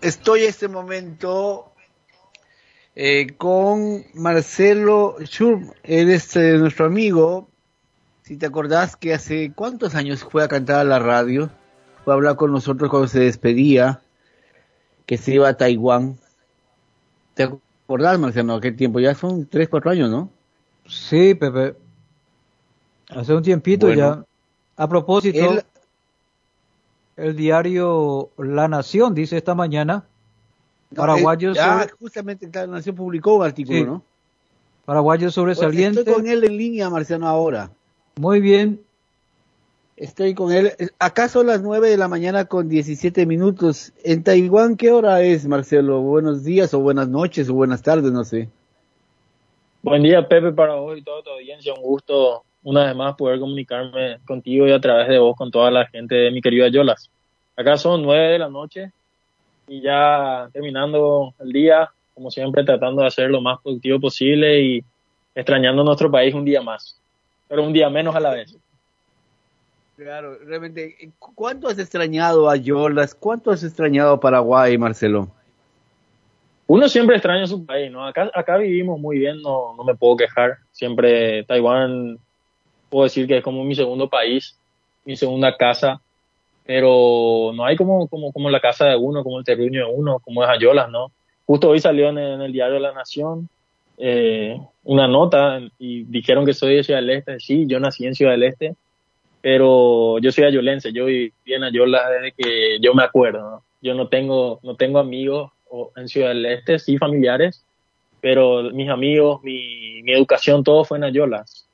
Estoy en este momento con Marcelo Schurm. Él es nuestro amigo. Si te acordás que hace cuántos años fue a cantar a la radio, fue a hablar con nosotros cuando se despedía, que se iba a Taiwán. ¿Te acordás, Marcelo? ¿Qué tiempo? Ya son 3, 4 años, ¿no? Sí, Pepe, hace un tiempito Bueno, ya. A él, propósito, el diario La Nación dice esta mañana, no, paraguayos sobre, justamente la Nación publicó un artículo, sí, ¿no? paraguayos Bueno, estoy sobresaliente, con él en línea, Marcelo, ahora. muy bien. Estoy con él. Acá son las 9 de la mañana con 17 minutos. En Taiwán, ¿qué hora es, Marcelo? Buenos días o buenas noches o buenas tardes, no sé. Buen día, Pepe, para vos y toda tu audiencia. Un gusto, una vez más, poder comunicarme contigo y a través de vos con toda la gente de mi querida Yolas. Acá son 9 de la noche y ya terminando el día, como siempre, tratando de hacer lo más productivo posible y extrañando nuestro país un día más, pero un día menos a la vez. Claro, realmente, ¿cuánto has extrañado a Yolas? ¿Cuánto has extrañado a Paraguay, Marcelo? Uno siempre extraña su país, ¿no? Acá vivimos muy bien, no me puedo quejar. Siempre Taiwán, puedo decir que es como mi segundo país, mi segunda casa. Pero no hay como la casa de uno, como el terruño de uno, como es Ayolas, ¿no? Justo hoy salió en el diario La Nación una nota y dijeron que soy de Ciudad del Este. Sí, yo nací en Ciudad del Este, pero yo soy ayolense, yo viví en Ayolas desde que yo me acuerdo, ¿no? Yo no tengo amigos en Ciudad del Este, sí familiares, pero mis amigos, mi educación, todo fue en Ayolas.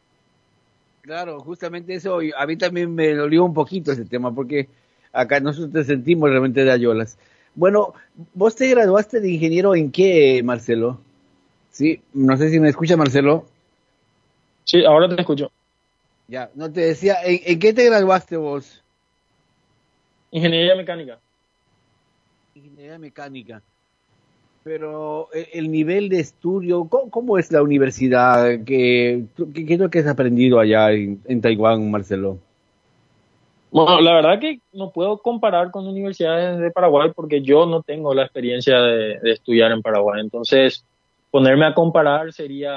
Claro, justamente eso, y a mí también me dolió un poquito ese tema, porque acá nosotros te sentimos realmente de Ayolas. Bueno, ¿vos te graduaste de ingeniero en qué, Marcelo? Sí, no sé si me escucha, Marcelo. Sí, ahora te escucho. Ya, no te decía, ¿en qué te graduaste vos? Ingeniería mecánica. Ingeniería mecánica. Pero el nivel de estudio, ¿cómo es la universidad? ¿Qué es lo que has aprendido allá en Taiwán, Marcelo? Bueno, la verdad que no puedo comparar con universidades de Paraguay porque yo no tengo la experiencia de estudiar en Paraguay. Entonces, ponerme a comparar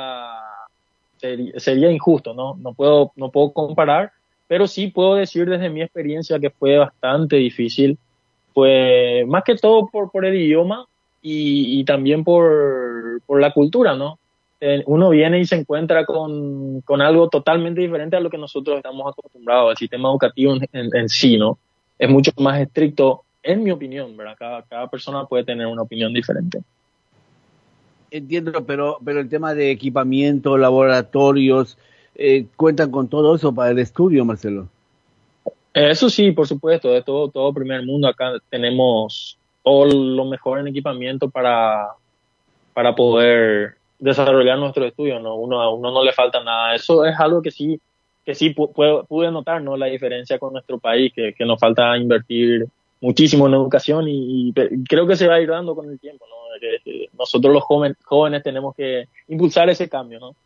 sería injusto, ¿no? No puedo comparar, pero sí puedo decir desde mi experiencia que fue bastante difícil. Fue más que todo por el idioma y también por la cultura, ¿no? Uno viene y se encuentra con algo totalmente diferente a lo que nosotros estamos acostumbrados. El sistema educativo en sí, ¿no? Es mucho más estricto, en mi opinión, ¿verdad? Cada persona puede tener una opinión diferente. Entiendo, pero el tema de equipamiento, laboratorios, ¿cuentan con todo eso para el estudio, Marcelo? Eso sí, por supuesto, de todo primer mundo. Acá tenemos todo lo mejor en equipamiento para poder desarrollar nuestro estudio, ¿no? A uno no le falta nada. Eso es algo que sí pude notar, ¿no? La diferencia con nuestro país, que nos falta invertir muchísimo en educación y creo que se va a ir dando con el tiempo, ¿no? Que nosotros los jóvenes tenemos que impulsar ese cambio, ¿no?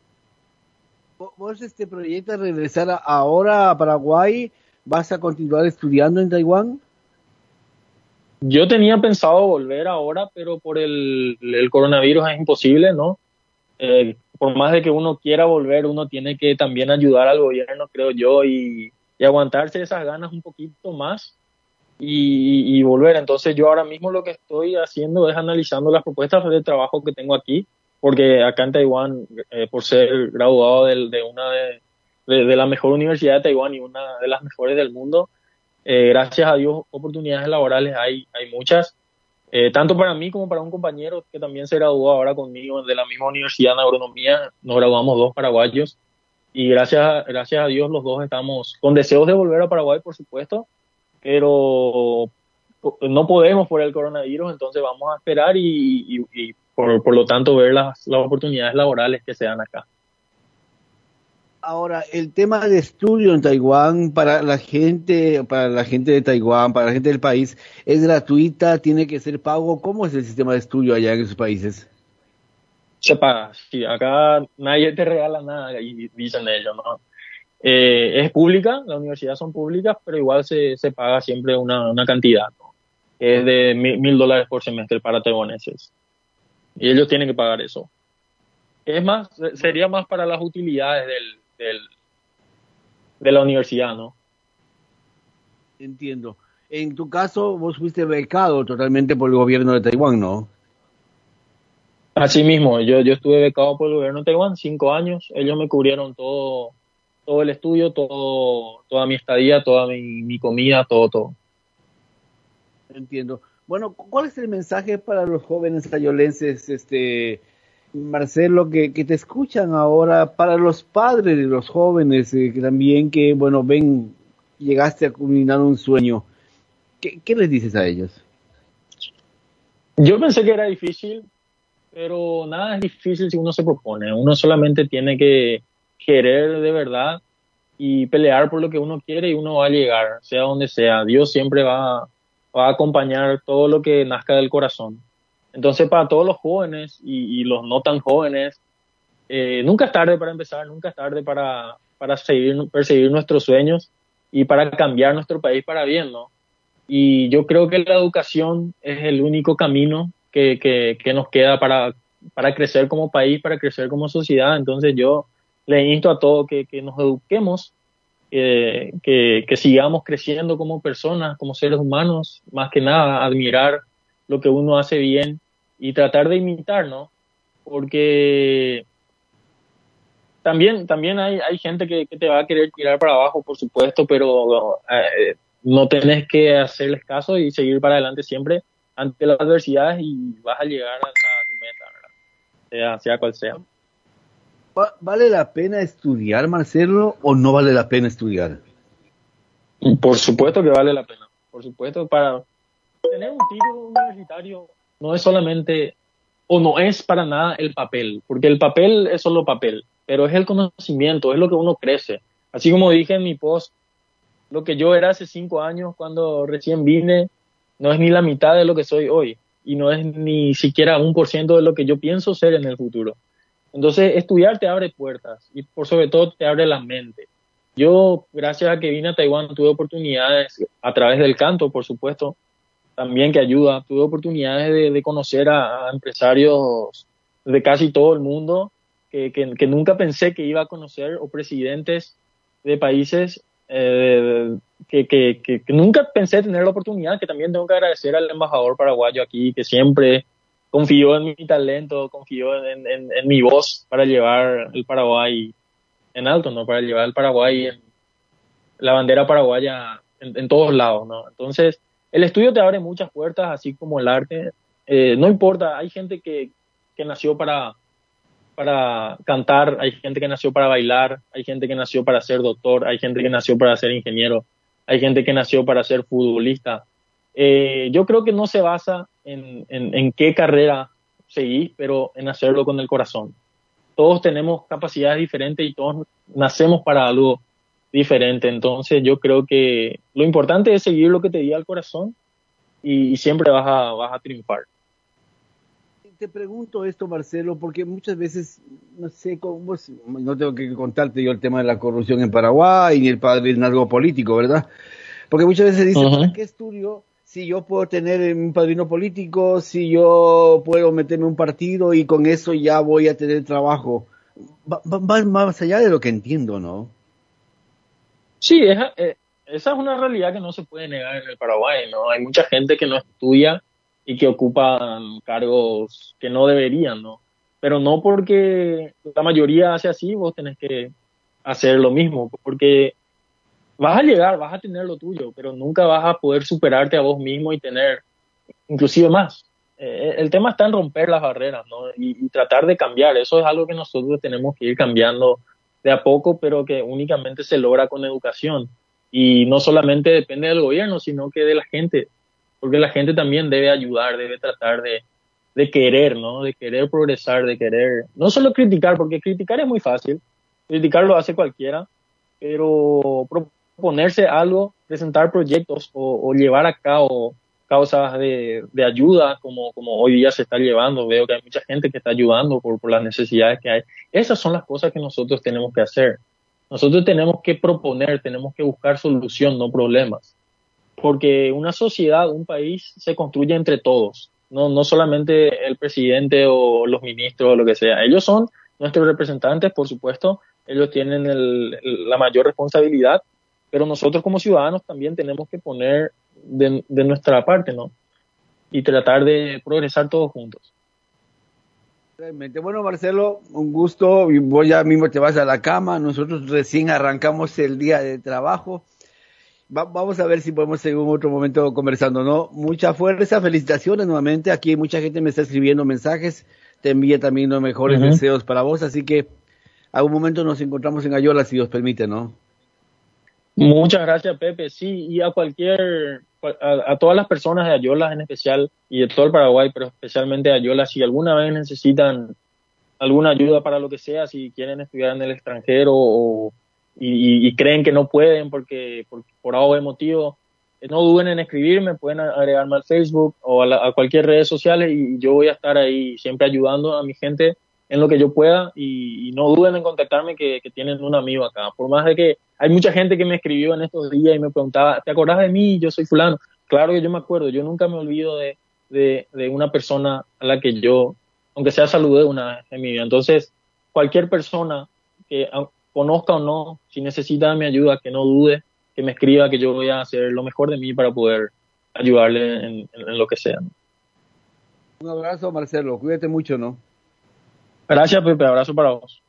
¿Vos proyectas regresar ahora a Paraguay? ¿Vas a continuar estudiando en Taiwán? Yo tenía pensado volver ahora, pero por el coronavirus es imposible, ¿no? Por más de que uno quiera volver, uno tiene que también ayudar al gobierno, creo yo, y aguantarse esas ganas un poquito más y volver. Entonces yo ahora mismo lo que estoy haciendo es analizando las propuestas de trabajo que tengo aquí, porque acá en Taiwán, por ser graduado de una de la mejor universidad de Taiwán y una de las mejores del mundo, gracias a Dios oportunidades laborales hay muchas, tanto para mí como para un compañero que también se graduó ahora conmigo de la misma universidad en agronomía. Nos graduamos dos paraguayos y gracias a Dios los dos estamos con deseos de volver a Paraguay, por supuesto, pero no podemos por el coronavirus. Entonces vamos a esperar y por lo tanto ver las oportunidades laborales que se dan acá. Ahora, el tema de estudio en Taiwán para la gente de Taiwán, para la gente del país, ¿es gratuita? ¿Tiene que ser pago? ¿Cómo es el sistema de estudio allá en esos países? Se paga, sí, acá nadie te regala nada y dicen ellos, ¿no? Es pública, las universidades son públicas, pero igual se paga siempre una cantidad, ¿no? que es de $1,000 por semestre para taiwaneses. Y ellos tienen que pagar eso. Es más, sería más para las utilidades de la universidad, ¿no? Entiendo. En tu caso, vos fuiste becado totalmente por el gobierno de Taiwán, ¿no? Así mismo, yo estuve becado por el gobierno de Taiwán 5 años. Ellos me cubrieron todo el estudio, toda mi estadía, toda mi comida, todo. Entiendo. Bueno, ¿cuál es el mensaje para los jóvenes ayolenses, Marcelo, que te escuchan ahora, para los padres de los jóvenes, que también que, bueno, ven, llegaste a culminar un sueño? ¿Qué les dices a ellos? Yo pensé que era difícil, pero nada es difícil si uno se propone. Uno solamente tiene que querer de verdad y pelear por lo que uno quiere y uno va a llegar, sea donde sea. Dios siempre va a acompañar todo lo que nazca del corazón. Entonces, para todos los jóvenes y los no tan jóvenes, nunca es tarde para empezar, nunca es tarde para perseguir nuestros sueños y para cambiar nuestro país para bien, ¿no? Y yo creo que la educación es el único camino que nos queda para crecer como país, para crecer como sociedad. Entonces yo le insto a todos que nos eduquemos, que sigamos creciendo como personas, como seres humanos, más que nada admirar lo que uno hace bien y tratar de imitar, ¿no? Porque también hay gente que te va a querer tirar para abajo, por supuesto, pero no tenés que hacerles caso y seguir para adelante siempre ante las adversidades y vas a llegar a tu meta, ¿verdad? Sea cual sea. ¿Vale la pena estudiar, Marcelo, o no vale la pena estudiar? Por supuesto que vale la pena. Por supuesto, para tener un título universitario no es solamente, o no es para nada el papel, porque el papel es solo papel, pero es el conocimiento, es lo que uno crece. Así como dije en mi post, lo que yo era hace 5 años cuando recién vine, no es ni la mitad de lo que soy hoy, y no es ni siquiera 1% de lo que yo pienso ser en el futuro. Entonces, estudiar te abre puertas, y por sobre todo te abre la mente. Yo, gracias a que vine a Taiwán, tuve oportunidades a través del canto, por supuesto, también que ayuda. Tuve oportunidades de conocer a empresarios de casi todo el mundo que nunca pensé que iba a conocer, o presidentes de países que nunca pensé tener la oportunidad, que también tengo que agradecer al embajador paraguayo aquí, que siempre confió en mi talento, confió en mi voz para llevar el Paraguay en alto, ¿no? Para llevar el Paraguay en la bandera paraguaya en todos lados, ¿no? Entonces, el estudio te abre muchas puertas, así como el arte. No importa, hay gente que nació para cantar, hay gente que nació para bailar, hay gente que nació para ser doctor, hay gente que nació para ser ingeniero, hay gente que nació para ser futbolista. Yo creo que no se basa en qué carrera seguir, pero en hacerlo con el corazón. Todos tenemos capacidades diferentes y todos nacemos para algo diferente. Entonces yo creo que lo importante es seguir lo que te diga el corazón y siempre vas a triunfar. Te pregunto esto, Marcelo, porque muchas veces, no sé, no tengo que contarte yo el tema de la corrupción en Paraguay, ni el padrinazgo político, ¿verdad? Porque muchas veces dicen, ¿para qué estudio si yo puedo tener un padrino político, si yo puedo meterme en un partido y con eso ya voy a tener trabajo? Va más allá de lo que entiendo, ¿no? Sí, esa es una realidad que no se puede negar en el Paraguay, ¿no? Hay mucha gente que no estudia y que ocupan cargos que no deberían, ¿no? Pero no porque la mayoría hace así, vos tenés que hacer lo mismo, porque vas a llegar, vas a tener lo tuyo, pero nunca vas a poder superarte a vos mismo y tener inclusive más. El tema está en romper las barreras, ¿no? Y tratar de cambiar. Eso es algo que nosotros tenemos que ir cambiando de a poco, pero que únicamente se logra con educación. Y no solamente depende del gobierno, sino que de la gente, porque la gente también debe ayudar, debe tratar de querer, ¿no? De querer progresar, de querer, no solo criticar, porque criticar es muy fácil, criticar lo hace cualquiera, pero proponerse algo, presentar proyectos o llevar a cabo causas de ayuda, como hoy día se está llevando. Veo que hay mucha gente que está ayudando por las necesidades que hay. Esas son las cosas que nosotros tenemos que hacer. Nosotros tenemos que proponer, tenemos que buscar solución, no problemas. porque una sociedad, un país se construye entre todos, no solamente el presidente o los ministros o lo que sea. Ellos son nuestros representantes, por supuesto, ellos tienen la mayor responsabilidad, pero nosotros como ciudadanos también tenemos que poner de nuestra parte, ¿no? Y tratar de progresar todos juntos. Realmente. Bueno, Marcelo, un gusto. Y vos ya mismo te vas a la cama. Nosotros recién arrancamos el día de trabajo. Vamos a ver si podemos en otro momento conversando, ¿no? Mucha fuerza, felicitaciones nuevamente. Aquí mucha gente me está escribiendo mensajes. Te envía también los mejores deseos para vos. Así que algún momento nos encontramos en Ayola, si Dios permite, ¿no? Muchas gracias, Pepe. Sí, y a todas las personas de Ayola en especial, y de todo el Paraguay, pero especialmente de Ayola, si alguna vez necesitan alguna ayuda para lo que sea, si quieren estudiar en el extranjero y creen que no pueden por A o B motivo, no duden en escribirme, pueden agregarme al Facebook o a cualquier red social y yo voy a estar ahí siempre ayudando a mi gente en lo que yo pueda y no duden en contactarme que tienen un amigo acá. Por más de que hay mucha gente que me escribió en estos días y me preguntaba, ¿te acordás de mí? Yo soy fulano. Claro que yo me acuerdo, yo nunca me olvido de una persona a la que yo, aunque sea saludé una vez en mi vida. Entonces, cualquier persona que conozca o no, si necesita mi ayuda, que no dude, que me escriba, que yo voy a hacer lo mejor de mí para poder ayudarle en lo que sea, ¿no? Un abrazo, Marcelo. Cuídate mucho, ¿no? Gracias, Pepe. Abrazo para vos.